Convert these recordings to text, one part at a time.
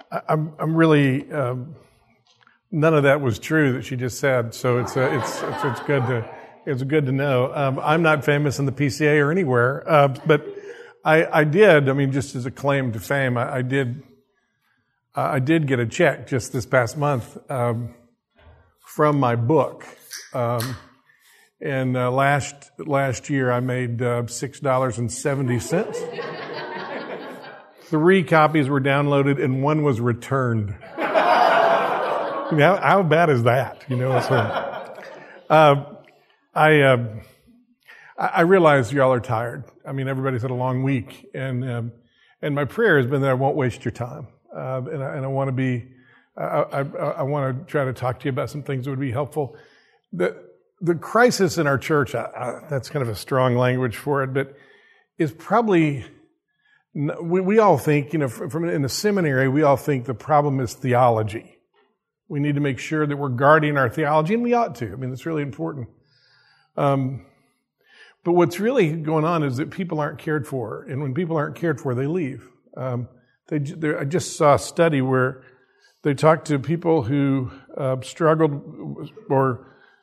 I'm really none of that was true that she just said. So it's good to know. I'm not famous in the PCA or anywhere, but I did. I mean, just as a claim to fame, I did get a check just this past month from my book. And last year I made $6.70. 3 copies were downloaded and 1 was returned. How bad is that? I realize y'all are tired. I mean, everybody's had a long week, and my prayer has been that I won't waste your time. And I want to be, I want to try to talk to you about some things that would be helpful. The crisis in our church, that's kind of a strong language for it, but is probably, we all think, from in the seminary, we all think the problem is theology. We need to make sure that we're guarding our theology, and we ought to. I mean, it's really important. But what's really going on is that people aren't cared for, and when people aren't cared for, they leave. I just saw a study where they talked to people who struggled or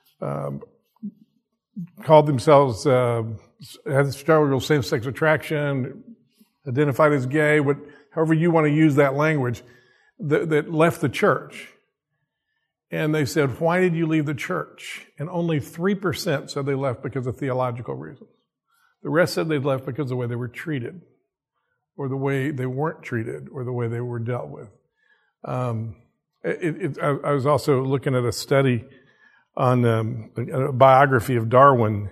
called themselves, had struggled with same-sex attraction, identified as gay, however you want to use that language, that left the church. And they said, why did you leave the church? And only 3% said they left because of theological reasons. The rest said they left because of the way they were treated, or the way they weren't treated, or the way they were dealt with. I was also looking at a study on a biography of Darwin,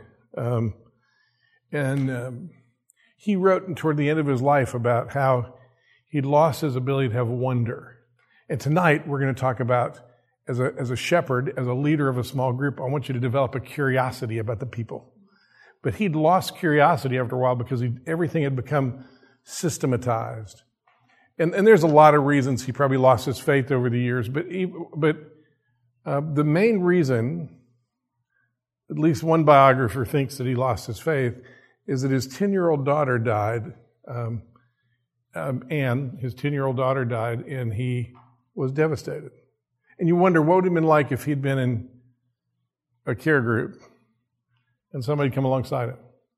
and he wrote toward the end of his life about how he'd lost his ability to have wonder. And tonight we're going to talk about, as a shepherd, as a leader of a small group, I want you to develop a curiosity about the people. But he'd lost curiosity after a while because everything had become systematized. And there's a lot of reasons he probably lost his faith over the years, but the main reason, at least one biographer thinks that he lost his faith, is that his 10-year-old daughter died, Anne, his 10-year-old daughter died, and he was devastated. And you wonder, what would it have been like if he'd been in a care group and somebody come alongside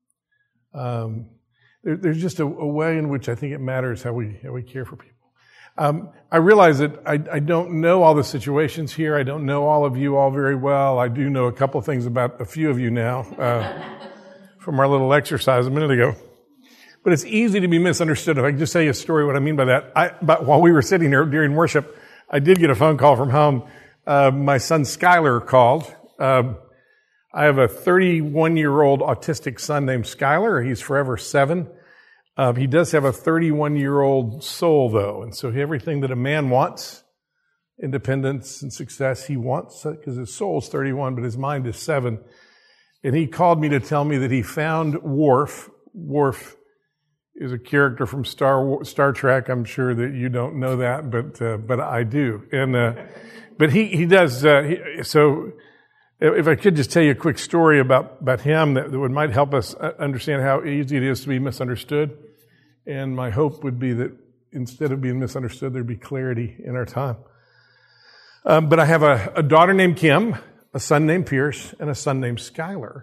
him? There's just a way in which I think it matters how we care for people. I realize that I don't know all the situations here. I don't know all of you all very well. I do know a couple of things about a few of you now from our little exercise a minute ago. But it's easy to be misunderstood. If I can just tell you a story, what I mean by that. But while we were sitting here during worship, I did get a phone call from home. My son Skylar called. I have a 31-year-old autistic son named Skylar. He's forever 7. He does have a 31-year-old soul, though. And so everything that a man wants, independence and success, he wants, because his soul's 31, but his mind is 7. And he called me to tell me that he found Worf. Worf is a character from Star Trek. I'm sure that you don't know that, but I do. And but he does. So if I could just tell you a quick story about him that might help us understand how easy it is to be misunderstood. And my hope would be that instead of being misunderstood, there'd be clarity in our time. But I have a daughter named Kim, a son named Pierce, and a son named Skylar.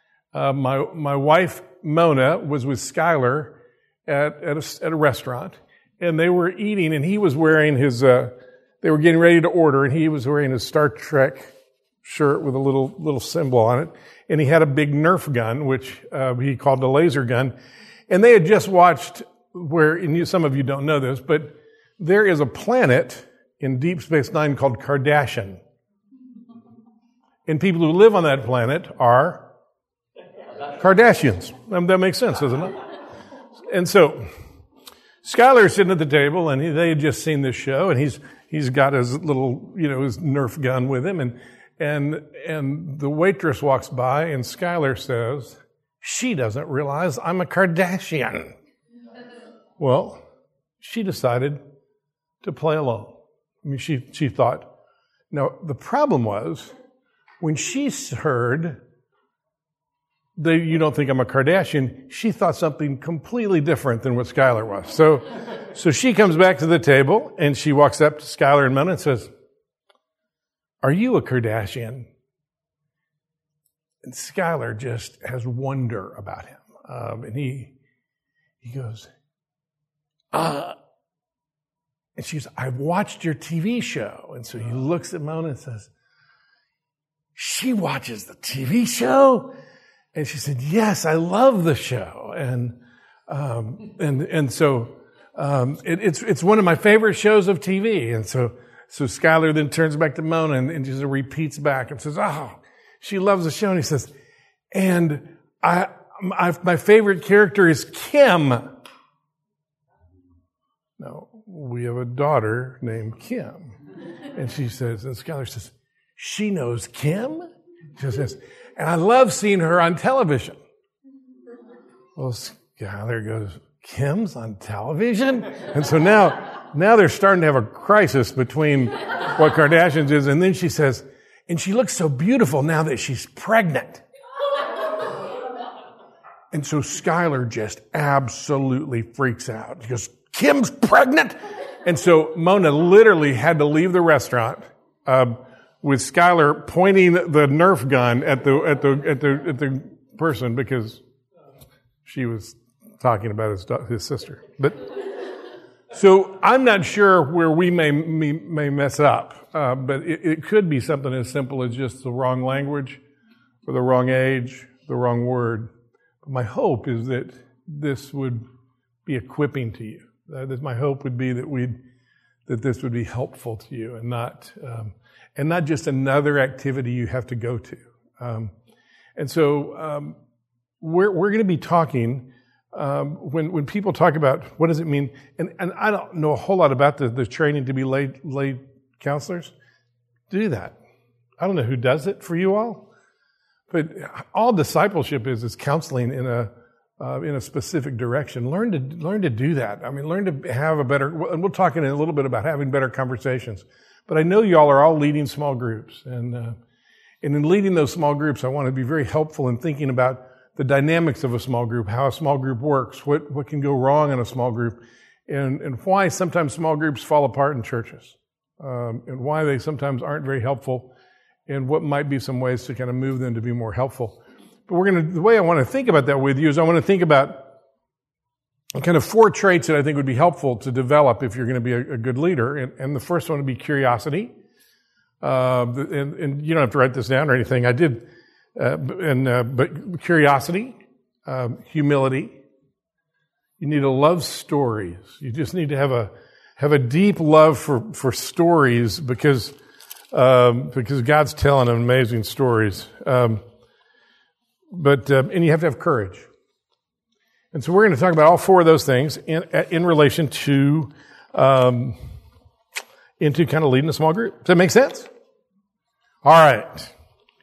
My wife Mona was with Skylar at a restaurant, and they were eating, and he was wearing his, they were getting ready to order, and he was wearing his Star Trek shirt with a little symbol on it, and he had a big Nerf gun, which he called a laser gun, and they had just watched and some of you don't know this, but there is a planet in Deep Space Nine called Kardashian, and people who live on that planet are Kardashians. That makes sense, doesn't it? And so, Skylar's sitting at the table, and they had just seen this show, and he's got his little, his Nerf gun with him, and the waitress walks by, and Skylar says, "She doesn't realize I'm a Kardashian." Well, she decided to play along. I mean, she thought. Now, the problem was, when she heard you don't think I'm a Kardashian. She thought something completely different than what Skylar was. So she comes back to the table and she walks up to Skylar and Mona and says, "Are you a Kardashian?" And Skylar just has wonder about him. And he goes, and she goes, "I've watched your TV show." And so he looks at Mona and says, "She watches the TV show?" And she said, "Yes, I love the show." So it's one of my favorite shows of TV. And so Skylar then turns back to Mona and just repeats back and says, "Oh, she loves the show." And he says, "And my favorite character is Kim." Now, we have a daughter named Kim. And she says, and Skylar says, "She knows Kim?" She says, "And I love seeing her on television." Well, Skylar goes, "Kim's on television?" And so now they're starting to have a crisis between what Kardashians is. And then she says, "And she looks so beautiful now that she's pregnant." And so Skylar just absolutely freaks out. He goes, "Kim's pregnant?" And so Mona literally had to leave the restaurant with Skylar pointing the Nerf gun at the person because she was talking about his sister. But so I'm not sure where we may mess up, but it could be something as simple as just the wrong language, or the wrong age, the wrong word. But my hope is that this would be equipping to you. That my hope would be that this would be helpful to you, and not just another activity you have to go to. We're going to be talking when people talk about what does it mean, and I don't know a whole lot about the training to be lay counselors. Do that. I don't know who does it for you all, but all discipleship is counseling in a specific direction. Learn to do that. I mean, learn to have a better, and we'll talk in a little bit about having better conversations. But I know y'all are all leading small groups, and in leading those small groups, I want to be very helpful in thinking about the dynamics of a small group, how a small group works, what can go wrong in a small group, and why sometimes small groups fall apart in churches, and why they sometimes aren't very helpful, and what might be some ways to kind of move them to be more helpful. But the way I want to think about that with you is I want to think about kind of 4 traits that I think would be helpful to develop if you're going to be a good leader. And the first one would be curiosity. And you don't have to write this down or anything. I did. But curiosity, humility. You need to love stories. You just need to have a deep love for stories because God's telling amazing stories. And you have to have courage. And so we're going to talk about all 4 of those things in relation to into kind of leading a small group. Does that make sense? All right.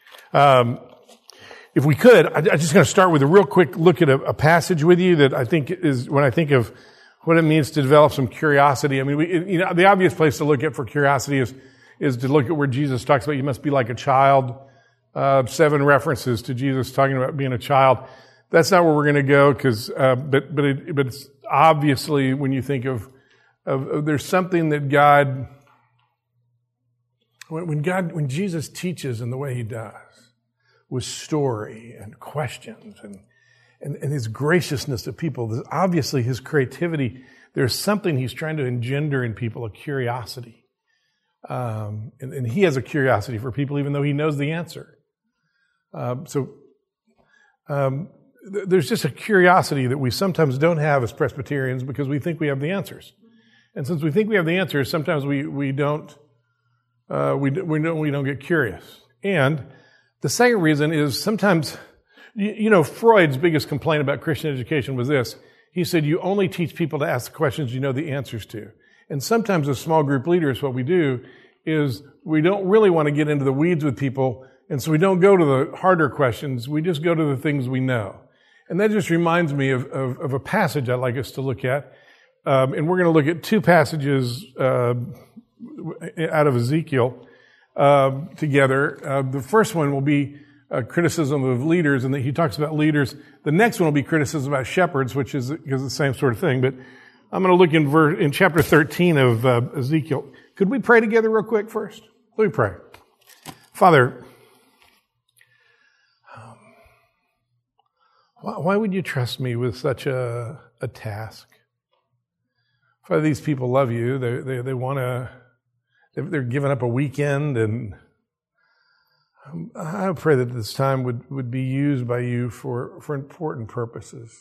If we could, I'm just going to start with a real quick look at a passage with you that I think is when I think of what it means to develop some curiosity. I mean, the obvious place to look at for curiosity is to look at where Jesus talks about you must be like a child. 7 references to Jesus talking about being a child. That's not where we're going to go, but it's obviously when you think of there's something that God, when Jesus teaches in the way He does, with story and questions and His graciousness to people, obviously His creativity. There's something He's trying to engender in people, a curiosity, and He has a curiosity for people, even though He knows the answer. There's just a curiosity that we sometimes don't have as Presbyterians because we think we have the answers. And since we think we have the answers, sometimes we don't get curious. And the second reason is sometimes, Freud's biggest complaint about Christian education was this. He said, you only teach people to ask the questions you know the answers to. And sometimes as small group leaders, what we do is we don't really want to get into the weeds with people. And so we don't go to the harder questions. We just go to the things we know. And that just reminds me of a passage I'd like us to look at. And we're going to look at 2 passages out of Ezekiel together. The first one will be criticism of leaders, and that he talks about leaders. The next one will be criticism about shepherds, which is the same sort of thing. But I'm going to look in chapter 13 of Ezekiel. Could we pray together real quick first? Let me pray. Father, why would you trust me with such a task? Father, these people love you. They want to. They're giving up a weekend, and I pray that this time would be used by you for important purposes.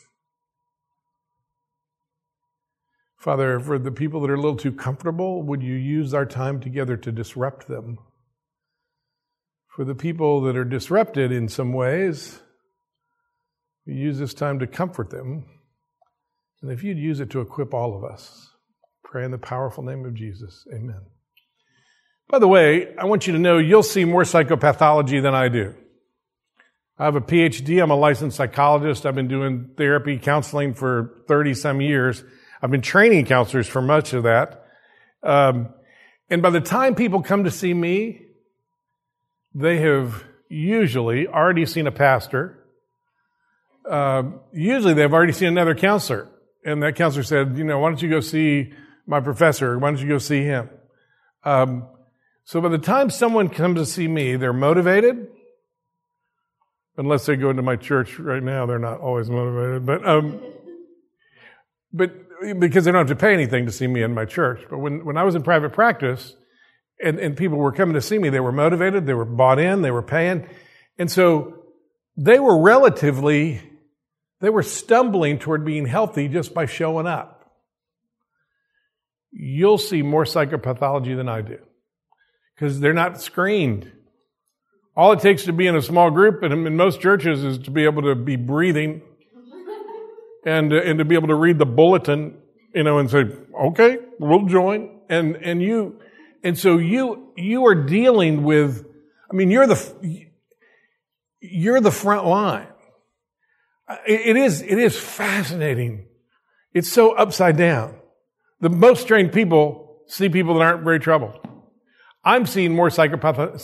Father, for the people that are a little too comfortable, would you use our time together to disrupt them? For the people that are disrupted in some ways, you use this time to comfort them. And if you'd use it to equip all of us, pray in the powerful name of Jesus. Amen. By the way, I want you to know you'll see more psychopathology than I do. I have a PhD. I'm a licensed psychologist. I've been doing therapy, counseling for 30-some years. I've been training counselors for much of that. And by the time people come to see me, they have usually already seen a pastor. Usually they've already seen another counselor. And that counselor said, why don't you go see my professor? Why don't you go see him? So by the time someone comes to see me, they're motivated. Unless they go into my church right now, they're not always motivated. But because they don't have to pay anything to see me in my church. But when I was in private practice and people were coming to see me, they were motivated, they were bought in, they were paying. And so they were stumbling toward being healthy just by showing up. You'll see more psychopathology than I do. Because they're not screened. All it takes to be in a small group, and in most churches, is to be able to be breathing and to be able to read the bulletin, and say, okay, we'll join. And so you are dealing with, you're the front line. It is fascinating. It's so upside down. The most trained people see people that aren't very troubled. I'm seeing more psychopaths.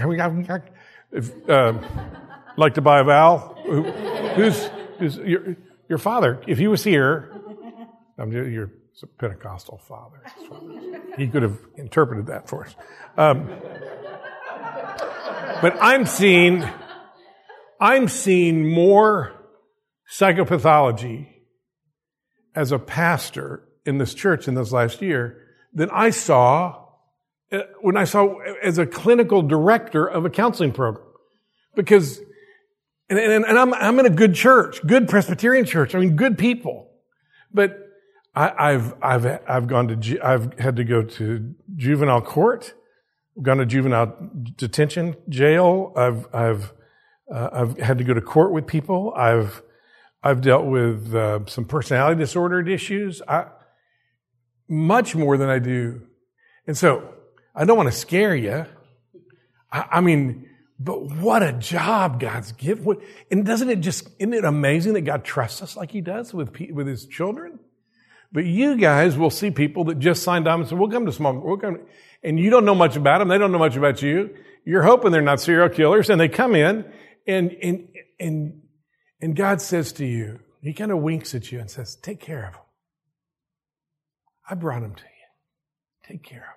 Like to buy a vowel? Who's your father? If he was here, you're a Pentecostal father. He could have interpreted that for us. But I'm seeing more psychopathology as a pastor in this church in this last year than I saw when I saw as a clinical director of a counseling program. Because, and I'm in a good church, good Presbyterian church. Good people. But I've had to go to juvenile court. I've gone to juvenile detention jail. I've had to go to court with people. I've dealt with some personality disordered issues. Much more than I do. And so, I don't want to scare you. But what a job God's given. And isn't it amazing that God trusts us like He does with His children? But you guys will see people that just signed on and said, we'll come to small, and you don't know much about them. They don't know much about you. You're hoping they're not serial killers, and they come in, and God says to you, He kind of winks at you and says, take care of them. I brought them to you. Take care of them.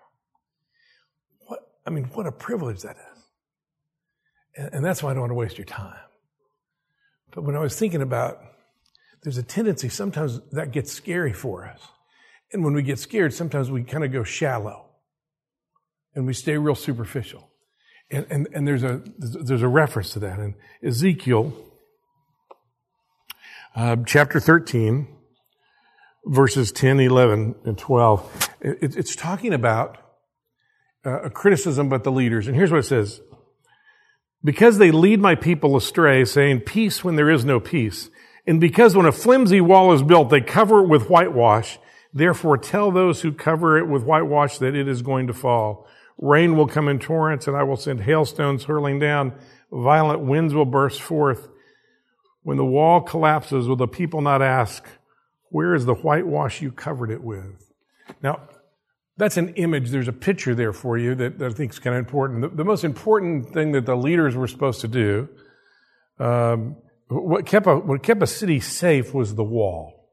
What a privilege that is. And that's why I don't want to waste your time. But when I was thinking about, there's a tendency, sometimes that gets scary for us. And when we get scared, sometimes we kind of go shallow. And we stay real superficial. And there's a reference to that in Ezekiel, chapter 13, verses 10, 11, and 12. It's talking about a criticism about the leaders. And here's what it says. Because they lead my people astray, saying peace when there is no peace. And because when a flimsy wall is built, they cover it with whitewash. Therefore tell those who cover it with whitewash that it is going to fall. Rain will come in torrents, and I will send hailstones hurling down. Violent winds will burst forth. When the wall collapses, will the people not ask, where is the whitewash you covered it with? Now, that's an image. There's a picture there for you that I think is kind of important. The most important thing that the leaders were supposed to do What kept a city safe was the wall.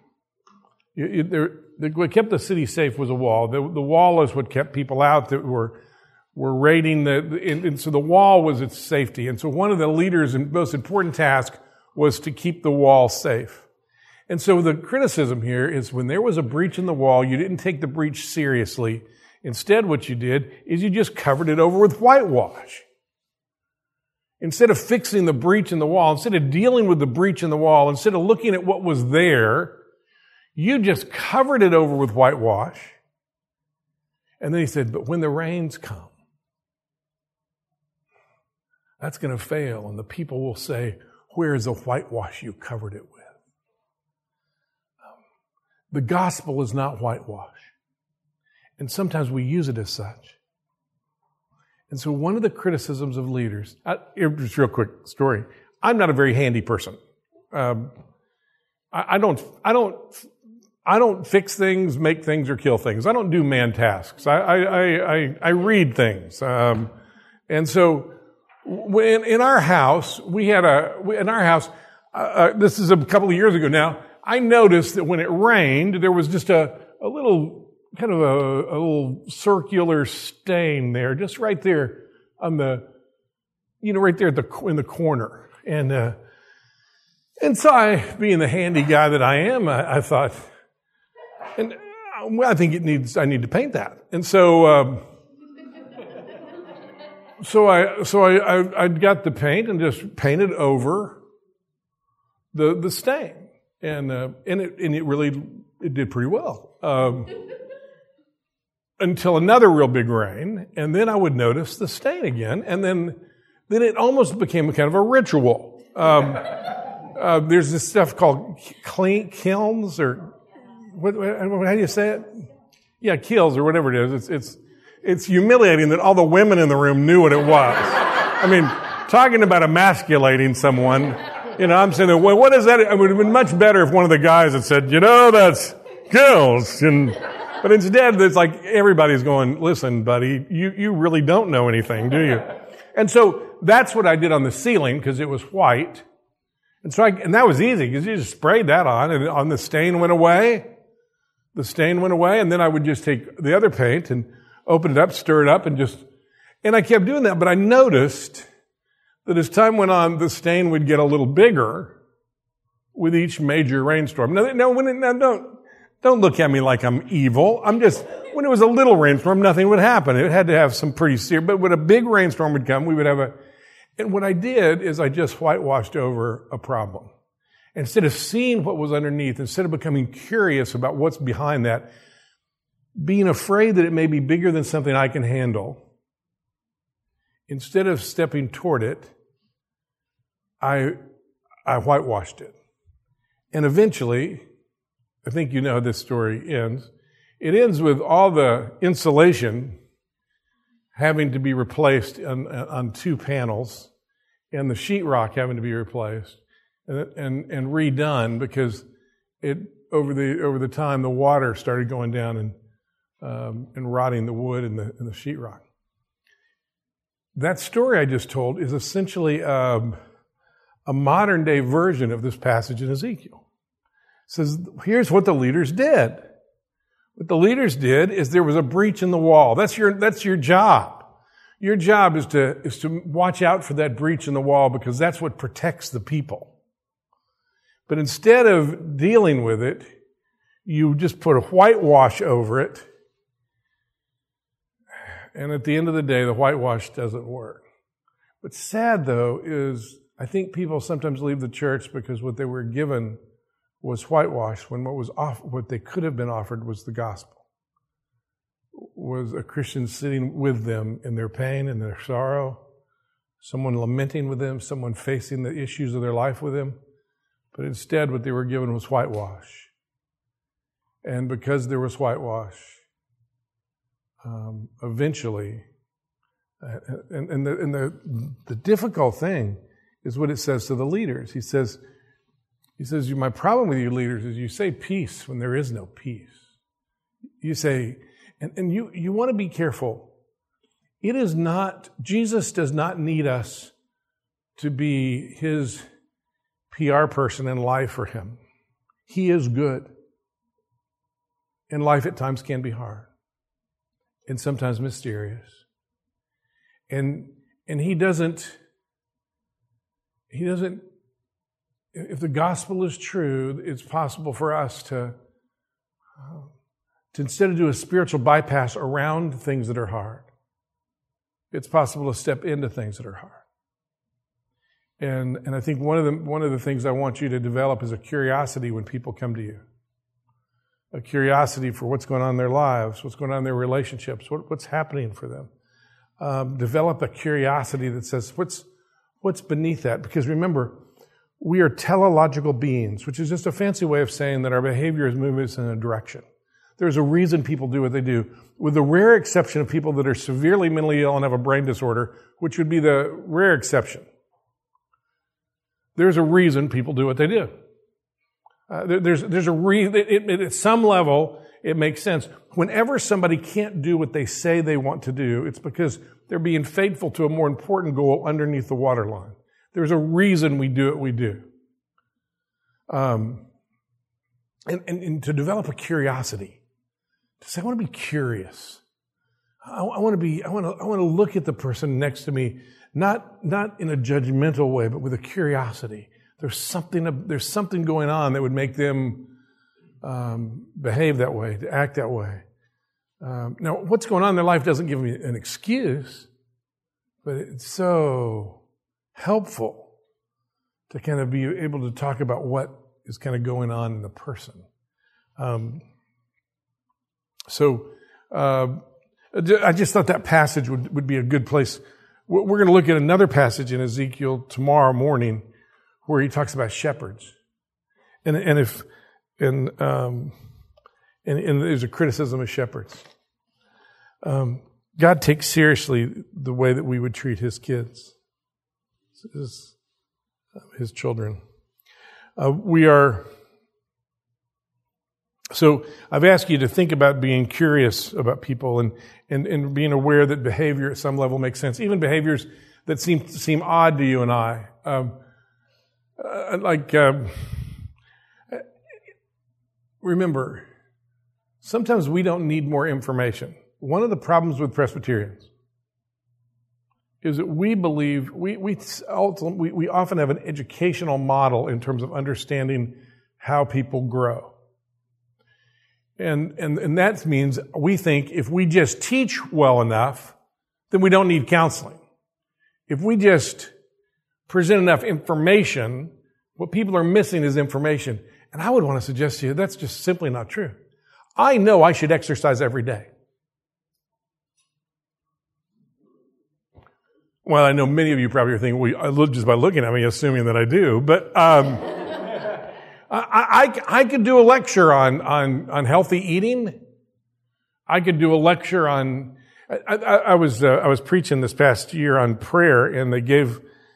What kept the city safe was a wall. The wall is what kept people out that were raiding and so the wall was its safety. And so one of the leaders' most important task was to keep the wall safe. And so the criticism here is when there was a breach in the wall, you didn't take the breach seriously. Instead, what you did is you just covered it over with whitewash. Instead of fixing the breach in the wall, instead of dealing with the breach in the wall, instead of looking at what was there, you just covered it over with whitewash. And then he said, but when the rains come, that's going to fail. And the people will say, where is the whitewash you covered it with? The gospel is not whitewash. And sometimes we use it as such. And so one of the criticisms of leaders, just real quick story. I'm not a very handy person. I don't fix things, make things, or kill things. I don't do man tasks. I read things. And so in our house, this is a couple of years ago now, I noticed that when it rained, there was just a little, kind of a little circular stain there, just right there on the, right there in the corner. And so I, being the handy guy that I am, I thought, and I think I need to paint that. And so I got the paint and just painted over the stain. And it really did pretty well. Until another real big rain, and then I would notice the stain again, and then it almost became a kind of a ritual. There's this stuff called kilns, or how do you say it? Yeah, kills or whatever it is. It's humiliating that all the women in the room knew what it was. I mean, talking about emasculating someone. I'm saying, well, what is that? It would have been much better if one of the guys had said, that's kills. But instead, it's like everybody's going, listen, buddy, you really don't know anything, do you? And so that's what I did on the ceiling because it was white. And so and that was easy because you just sprayed that on and the stain went away. The stain went away, and then I would just take the other paint and open it up, stir it up, and I kept doing that. But I noticed that as time went on, the stain would get a little bigger with each major rainstorm. Now don't look at me like I'm evil. When it was a little rainstorm, nothing would happen. It had to have some pretty serious, but when a big rainstorm would come, we would have and what I did is I just whitewashed over a problem. Instead of seeing what was underneath, instead of becoming curious about what's behind that, being afraid that it may be bigger than something I can handle, instead of stepping toward it, I whitewashed it. And eventually, I think you know how this story ends. It ends with all the insulation having to be replaced on two panels, and the sheetrock having to be replaced and redone because over the time the water started going down and rotting the wood and the sheetrock. That story I just told is essentially a modern day version of this passage in Ezekiel. It says, here's what the leaders did. What the leaders did is there was a breach in the wall. That's your job. Your job is to watch out for that breach in the wall because that's what protects the people. But instead of dealing with it, you just put a whitewash over it. And at the end of the day, the whitewash doesn't work. What's sad, though, is I think people sometimes leave the church because what they were given was whitewash when what they could have been offered was the gospel. Was a Christian sitting with them in their pain and their sorrow, someone lamenting with them, someone facing the issues of their life with them. But instead, what they were given was whitewash. And because there was whitewash, eventually, the difficult thing is what it says to the leaders. He says, my problem with you leaders is you say peace when there is no peace. You say, and you want to be careful. It is not, Jesus does not need us to be his PR person in life for him. He is good. And life at times can be hard. And sometimes mysterious. And he doesn't, if the gospel is true, it's possible for us to instead of do a spiritual bypass around things that are hard, it's possible to step into things that are hard. And I think one of the things I want you to develop is a curiosity when people come to you. A curiosity for what's going on in their lives, what's going on in their relationships, what's happening for them. Develop a curiosity that says, what's beneath that? Because remember, we are teleological beings, which is just a fancy way of saying that our behavior is moving us in a direction. There's a reason people do what they do, with the rare exception of people that are severely mentally ill and have a brain disorder, which would be the rare exception. There's a reason people do what they do. There's a reason. At some level, it makes sense. Whenever somebody can't do what they say they want to do, it's because they're being faithful to a more important goal underneath the waterline. There's a reason we do what we do. And to develop a curiosity, to say, I want to be curious. I want to look at the person next to me, not in a judgmental way, but with a curiosity. There's something going on that would make them behave that way, to act that way. Now, what's going on in their life doesn't give me an excuse, but it's so helpful to kind of be able to talk about what is kind of going on in the person. I just thought that passage would be a good place. We're going to look at another passage in Ezekiel tomorrow morning where he talks about shepherds. And there's a criticism of shepherds. God takes seriously the way that we would treat his kids, his children. So I've asked you to think about being curious about people and being aware that behavior at some level makes sense, even behaviors that seem odd to you and I. Remember, sometimes we don't need more information. One of the problems with Presbyterians is that we believe we often have an educational model in terms of understanding how people grow. And that means we think if we just teach well enough, then we don't need counseling. If we just present enough information, what people are missing is information. And I would want to suggest to you that's just simply not true. I know I should exercise every day. Well, I know many of you probably are thinking, well, just by looking at me, assuming that I do, but I could do a lecture on healthy eating. I could do a lecture on. I was preaching this past year on prayer, and they gave,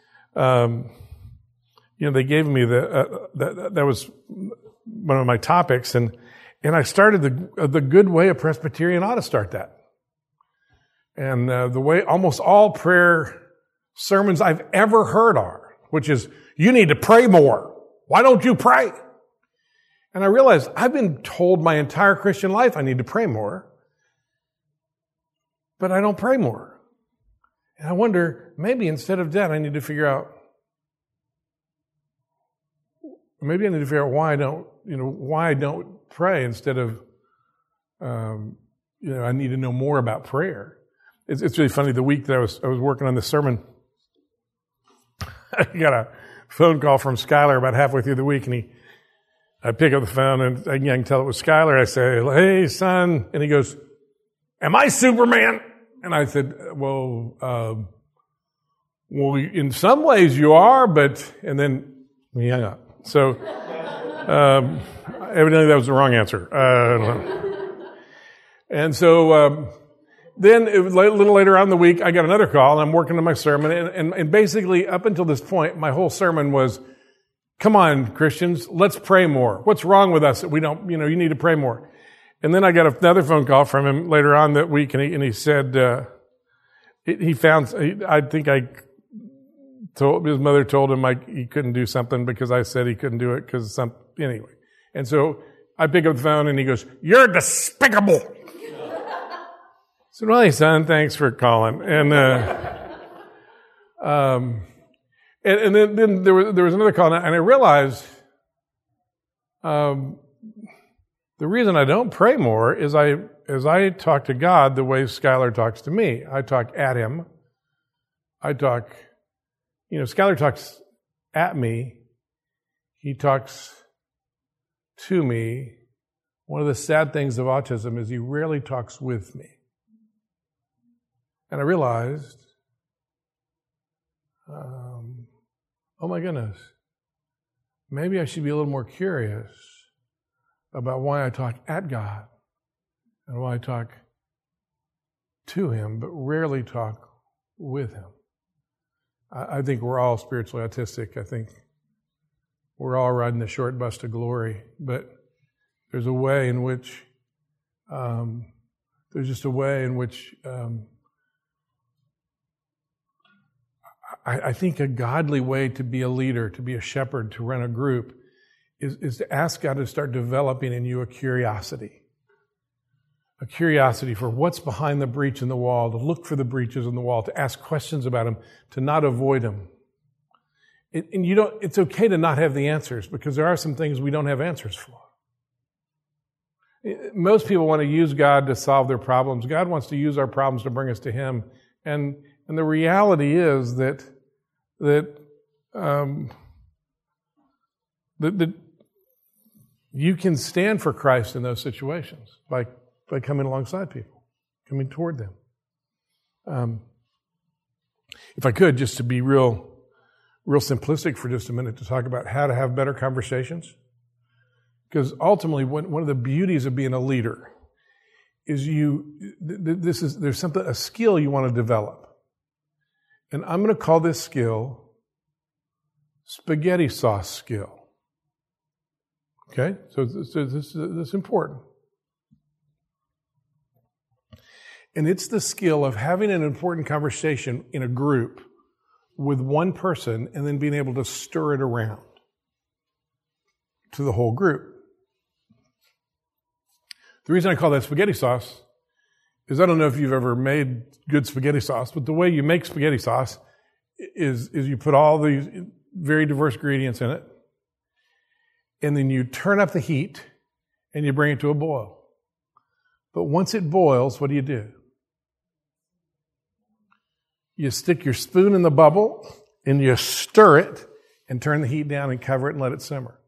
they gave me that was one of my topics, and I started the good way a Presbyterian ought to start that. And the way almost all prayer sermons I've ever heard are, which is, you need to pray more. Why don't you pray? And I realized I've been told my entire Christian life I need to pray more, but I don't pray more. And I wonder, maybe instead of that, I need to figure out why I don't pray instead of, I need to know more about prayer. It's really funny. The week that I was working on this sermon, I got a phone call from Skylar about halfway through the week, and I pick up the phone, and I can tell it was Skylar. I say, "Hey, son," and he goes, "Am I Superman?" And I said, "Well, in some ways you are, but," and then we hung up. So, evidently that was the wrong answer. And so, then a little later on in the week, I got another call, and I'm working on my sermon, and basically up until this point, my whole sermon was, come on, Christians, let's pray more. What's wrong with us that we don't, you need to pray more? And then I got another phone call from him later on that week, and he said, I think I his mother told him he couldn't do something because I said he couldn't do it because anyway. And so I pick up the phone and he goes, "You're despicable." I said, "Well, hey, son, thanks for calling." And then there was another call, and I realized the reason I don't pray more is as I talk to God the way Skylar talks to me. I talk at him. Skylar talks at me. He talks to me. One of the sad things of autism is he rarely talks with me. And I realized, oh my goodness, maybe I should be a little more curious about why I talk at God and why I talk to Him, but rarely talk with Him. I think we're all spiritually autistic. I think we're all riding the short bus to glory, but there's a way in which, I think a godly way to be a leader, to be a shepherd, to run a group, is to ask God to start developing in you a curiosity for what's behind the breach in the wall, to look for the breaches in the wall, to ask questions about them, to not avoid them. And it's okay to not have the answers, because there are some things we don't have answers for. Most people want to use God to solve their problems. God wants to use our problems to bring us to Him. And the reality is that you can stand for Christ in those situations by coming alongside people, coming toward them. If I could, just to be real simplistic for just a minute, to talk about how to have better conversations. Because ultimately, one of the beauties of being a leader is there's a skill you want to develop. And I'm going to call this skill spaghetti sauce skill. Okay? So this is important. And it's the skill of having an important conversation in a group with one person and then being able to stir it around to the whole group. The reason I call that spaghetti sauce is I don't know if you've ever made good spaghetti sauce, but the way you make spaghetti sauce is you put all these very diverse ingredients in it, and then you turn up the heat and you bring it to a boil. But once it boils, what do? You stick your spoon in the bubble and you stir it and turn the heat down and cover it and let it simmer.